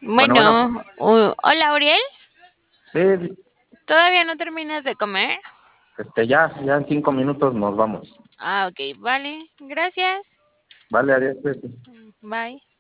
Bueno, bueno, Bueno, hola, Uriel. sí, ¿Todavía no terminas de comer? ya en 5 minutos nos vamos. Ah, ok, vale. Gracias. Vale, adiós, pues. Bye.